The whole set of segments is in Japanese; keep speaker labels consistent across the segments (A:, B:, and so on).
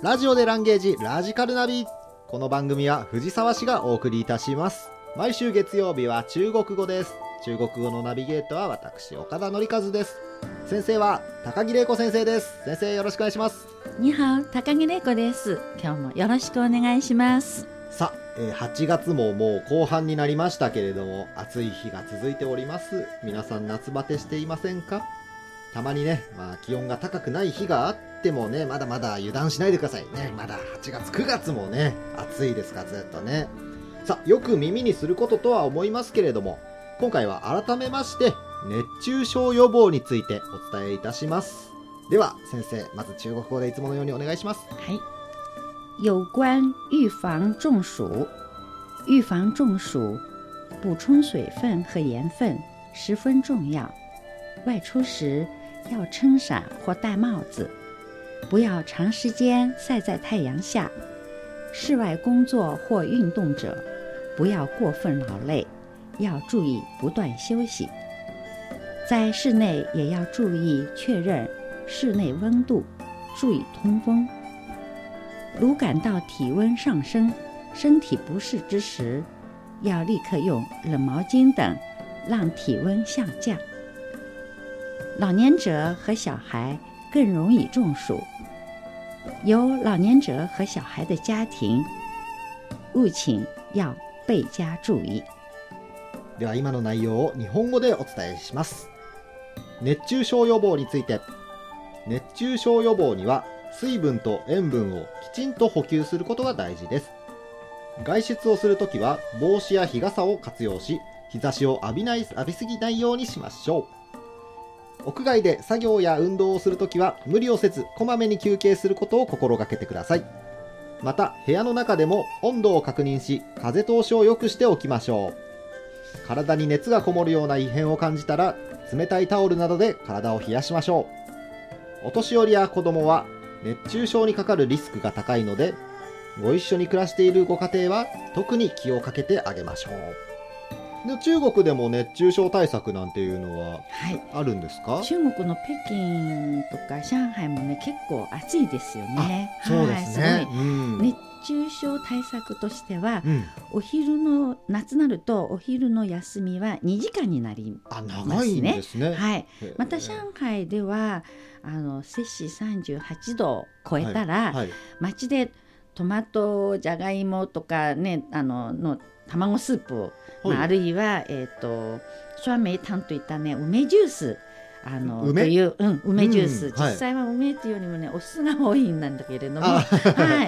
A: ラジオでランゲージラジカルナビ。この番組は藤沢市がお送りいたします。毎週月曜日は中国語です。中国語のナビゲートは私岡田典和です。先生は高木玲子先生です。先生よろしくお願いします。
B: にはお、高木玲子です。今日もよろしくお願いします。
A: さあ、8月ももう後半になりましたけれども、暑い日が続いております。皆さん夏バテしていませんか？たまにね、気温が高くない日があってもね、まだまだ油断しないでくださいね。まだ8月9月もね暑いですから、ずっとね。さあ、よく耳にすることとは思いますけれども、今回は改めまして熱中症予防についてお伝えいたします。では先生、まず中国語でいつものようにお願いします。
B: はい。有关预防中暑，预防中暑，补充水分和盐分十分重要。外出时要撑伞或戴帽子，不要长时间晒在太阳下。室外工作或运动者不要过分劳累，要注意不断休息。在室内也要注意确认室内温度，注意通风。如感到体温上升、身体不适之时，要立刻用冷毛巾等让体温下降。老年者和小孩更容易中暑，有老年者和小孩的家庭务请要倍加注意。
A: では今の内容を日本語でお伝えします。熱中症予防について。熱中症予防には水分と塩分をきちんと補給することが大事です。外出をするときは帽子や日傘を活用し、日差しを浴びすぎないようにしましょう。屋外で作業や運動をするときは無理をせずこまめに休憩することを心がけてください。また部屋の中でも温度を確認し、風通しを良くしておきましょう。体に熱がこもるような異変を感じたら冷たいタオルなどで体を冷やしましょう。お年寄りや子供は熱中症にかかるリスクが高いので、ご一緒に暮らしているご家庭は特に気をかけてあげましょう。で、中国でも熱中症対策なんていうのはあるんですか？
B: 中国の北京とか上海もね、結構暑いですよね。
A: そうですね。
B: 熱中症対策としては、お昼の夏になるとお昼の休みは2時間になりますね。
A: 長いんですね。
B: はい。また上海では摂氏38度を超えたら、街でトマト、じゃがいもとかね、の卵スープ、あるいは酸梅湯といったね、梅ジュース梅という、梅ジュース、実際は梅というよりもね、お酢が多いんだけれども、はい、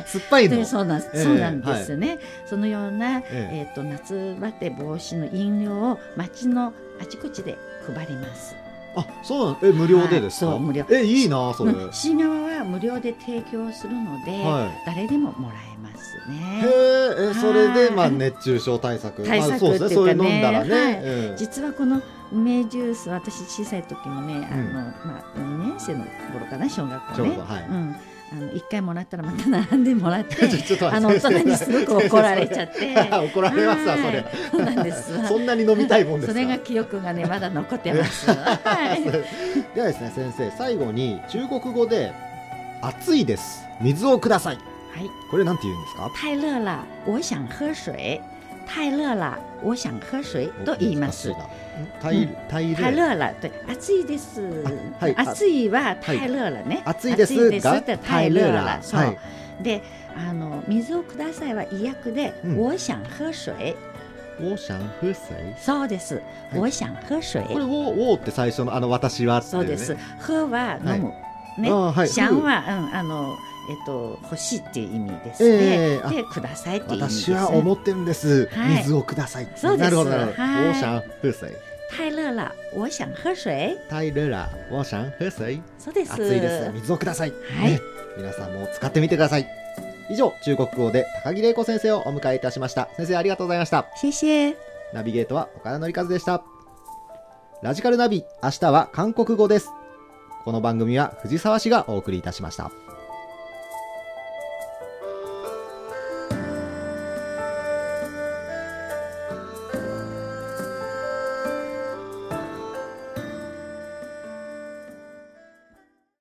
A: 酸っぱいの。
B: そうなんですね。そのような、夏バテ防止の飲料を街のあちこちで配ります。
A: あ、そうなん。無料でですか？
B: そう、無料。
A: いいなそれ。
B: 市側は無料で提供するので、誰でももらえますね。
A: へえ、それで熱中症対策。
B: 対策っていうかね、
A: そういうの飲んだらね。
B: 実はこの梅ジュース、私小さい時もね、2年生の頃かな、小学校ね。1回もらったらまた並んでもらって大人にすごく怒られちゃって
A: 怒られますわ、それ。
B: そうなんです
A: そんなに飲みたいもんですか？
B: それが記憶がね、まだ残ってます。
A: ではですね、先生、最後に中国語で暑いです、水をください、これなんて言うんですか？
B: 太熱了我想喝水、太熱了我想喝水と言います。太熱了、暑いです。暑いは太熱了ね。
A: 暑いですが
B: 太熱了。そう。で、水をくださいは意訳で、我想喝水。
A: 我想喝水。
B: そうです。我想喝水。
A: これ我って最初の私はってね。
B: そうです。喝は飲む。ね。想は欲しいっていう意味ですね。で、くださいっていう意味です。
A: 私は思ってるんです。水をください。
B: そうです。
A: なるほど。我想喝水。
B: 太熱了我想喝水。
A: 太熱了我想喝水。
B: そうです。
A: 暑いです、水をください。皆さんも使ってみてください。以上、中国語で高木玲子先生をお迎えいたしました。先生、ありがとうございました。
B: 謝謝。
A: ナビゲートは岡田典和でした。ラジカルナビ、明日は韓国語です。この番組は藤沢市がお送りいたしました。